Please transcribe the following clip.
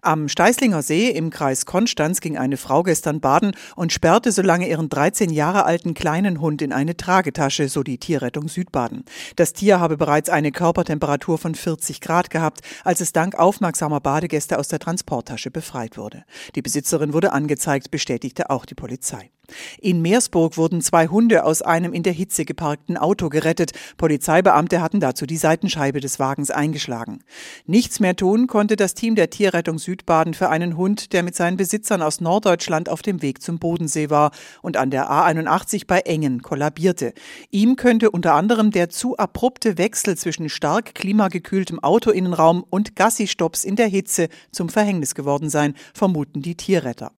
Am Steißlinger See im Kreis Konstanz ging eine Frau gestern baden und sperrte so lange ihren 13 Jahre alten kleinen Hund in eine Tragetasche, so die Tierrettung Südbaden. Das Tier habe bereits eine Körpertemperatur von 40 Grad gehabt, als es dank aufmerksamer Badegäste aus der Transporttasche befreit wurde. Die Besitzerin wurde angezeigt, bestätigte auch die Polizei. In Meersburg wurden 2 Hunde aus einem in der Hitze geparkten Auto gerettet. Polizeibeamte hatten dazu die Seitenscheibe des Wagens eingeschlagen. Nichts mehr tun konnte das Team der Tierrettung Südbaden für einen Hund, der mit seinen Besitzern aus Norddeutschland auf dem Weg zum Bodensee war und an der A81 bei Engen kollabierte. Ihm könnte unter anderem der zu abrupte Wechsel zwischen stark klimagekühltem Autoinnenraum und Gassi-Stopps in der Hitze zum Verhängnis geworden sein, vermuten die Tierretter.